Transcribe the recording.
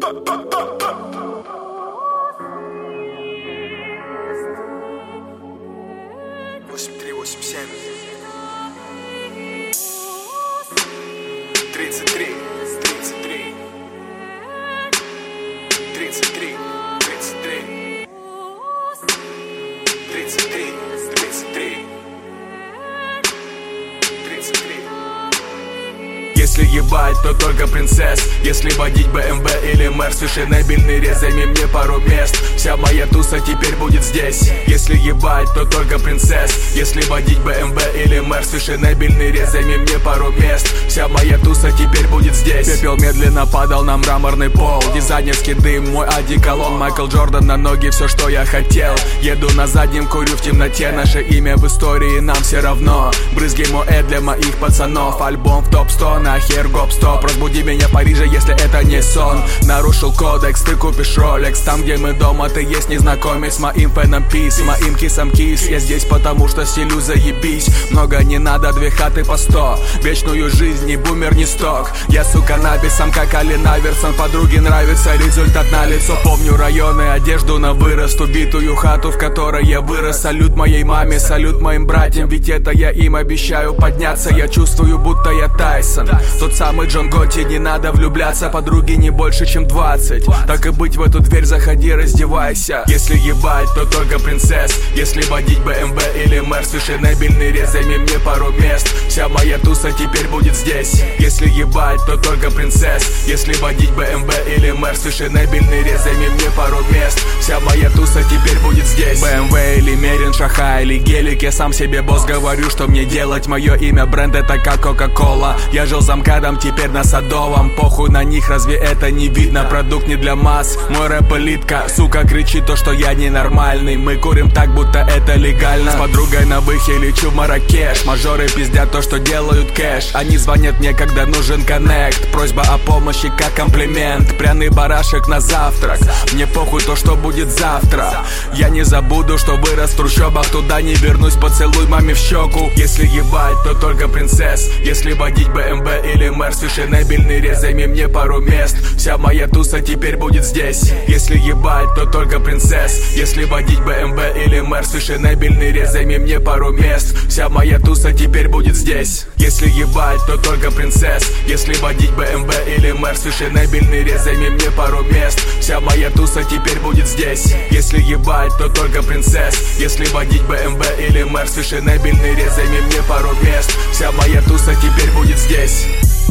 Три, 87 33 33 33 33 33 33 33. Если ебать, то только принцесс. Если водить БМВ или Мерс, фешенебельный рез, займи мне пару мест. Вся моя туса теперь будет здесь. Если ебать, то только принцесс. Если водить БМВ или Мерс, фешенебельный рез, займи мне пару мест. Вся моя туса теперь будет здесь. Пепел медленно падал на мраморный пол. Дизайнерский дым, мой одеколон. Майкл Джордан на ноги, все, что я хотел. Еду на заднем, курю в темноте. Наше имя в истории нам все равно. Брызги Моэ для моих пацанов. Альбом в топ-100, нахер гоп-стоп. Разбуди меня в Париже, если это не сон. Нарушил кодекс, ты купишь Rolex. Там, где мы дома, ты есть незнакомец. С моим фэном пис, моим кисом кис. Я здесь потому, что стилю заебись. Много не надо, 2 хаты по 100. Вечную жизнь, ни бумер, ни сток. Я, сука, написом, как Ален Аверсон. Подруге нравится, результат налицо. Помню районы, одежду на вырост. Убитую хату, в которой я вырос. Салют моей маме, салют моим братьям. Ведь это я им обещаю подняться. Я чувствую, будто я Тайсон. Тот самый Джон Готти, не надо влюбляться. Подруги не больше, чем 20. Так и быть, в эту дверь заходи, раздевайся. Если ебать, то только принцесс. Если водить БМВ или Мерс, фешенебельный рез, займи мне пару мест. Вся моя туса теперь будет здесь. Если ебать, то только принцесс. Если водить БМВ или Мерс, фешенебельный рез, займи мне пару мест. Вся моя туса теперь будет здесь. БМВ или Мерин, Шаха или Гелик, я сам себе босс, говорю, что мне делать. Мое имя бренд, это как Кока-Кола. Я жил за МКАДом, теперь на Садовом. Похуй на них, разве это не видно? Продукт не для масс, мой рэп элитка. Сука кричит то, что я ненормальный. Мы курим так, будто это легально. С подругой на выхе лечу в Марракеш. Мажоры пиздят то, что делают кэш. Они звонят мне, когда нужен коннект. Просьба о помощи как комплимент. Пряный барашек на завтрак. Мне похуй то, что будет завтра. Я не забуду, что вырос в трущобах. Туда не вернусь, поцелуй маме в щеку. Если ебать, то только принцесс. Если водить БМВ или Мерс, фешенебельный рез, займи мне пару мест. Вся моя туса теперь будет здесь. Если ебать, то только принцесс. Если водить БМВ или Мерс, фешенебельный рез, займи мне пару мест. Вся моя туса теперь будет здесь. Если ебать, то только принцесс. Если водить БМВ или Мерс, фешенебельный рез, займи мне пару мест. Вся моя туса теперь будет здесь. Если ебать, то только принцесс. Если водить БМВ или Мерс, фешенебельный рез, займи мне пару мест. Вся моя туса теперь будет здесь.